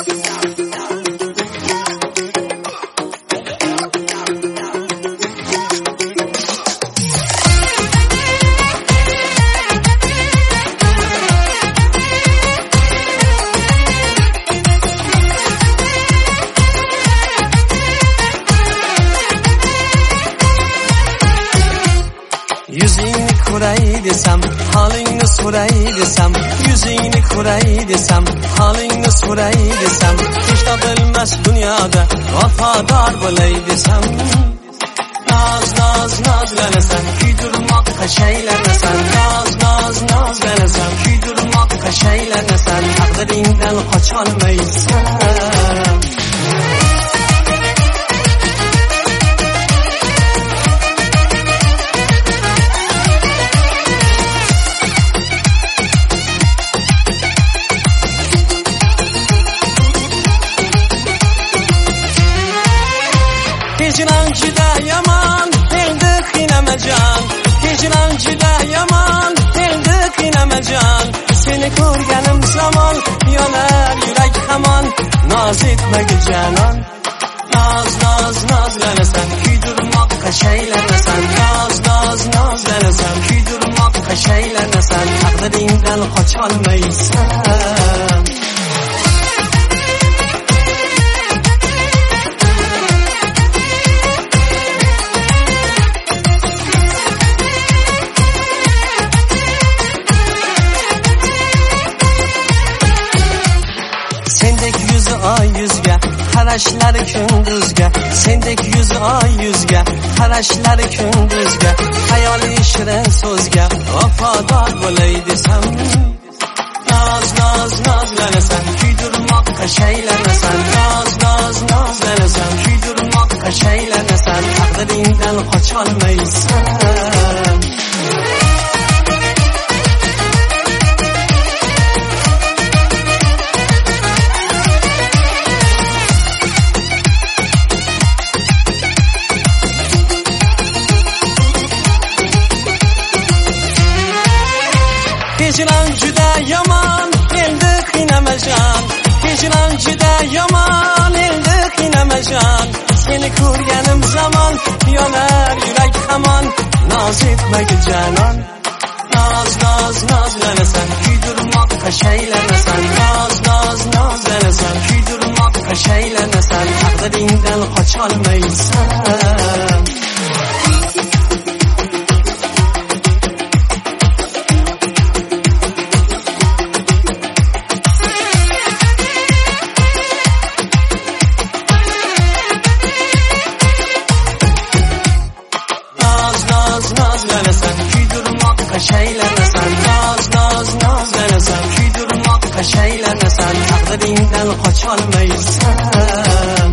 Yüzingni ko'ray desam, holingni so'ray desam, yuzingni ko'ray desam, holingni so'ray desam, hech topilmas dunyoda vafodor bo'lay desam. Nozlanasan, kuydirmoqqa shaylanasan, nozlanasan, kuydirmoqqa shaylanasan, taqdiringdan qocholmaysan. Hicran juda yomon, endi qiynama jon. Hicran juda yomon, endi qiynama jon. Seni ko'rganim zamon, yonar yurak hamon. Noz etmagil janon. Nozlanasan, kuydirmoqqa shaylanasan, nozlanasan, kuydirmoqqa shaylanasan, taqdiringdan qocholmaysan. Sendek yuzi oy yuzga, qarashlari kunduzga. Sendek yuzi oy yuzga, qarashlari kunduzga. Xayoli shirin so'zga, vafodor bo'lay desam. Nozlanasan, kuydirmoqqa shaylanasan, nozlanasan, kuydirmoqqa shaylanasan, taqdiringdan qocholmaysan. Hicran juda yomon, endi qiynama jon. Hicran juda yomon, endi qiynama jon. Seni ko'rganim zamon, yonar yurak hamon. Noz etmagil janon. Nozlanasan, kuydirmoqqa shaylanasan, nozlanasan, kuydirmoqqa shaylanasan, taqdiringdan qocholmaysan. Nozlanasan, kuydirmoqqa shaylanasan, nozlanasan, kuydirmoqqa shaylanasan, taqdiringdan qocholmaysan.